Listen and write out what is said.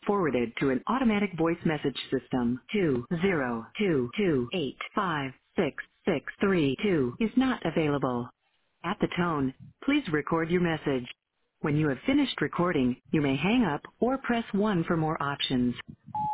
forwarded to an automatic voice message system. 20228566632 is not available. At the tone, please record your message. When you have finished recording, you may hang up or press 1 for more options.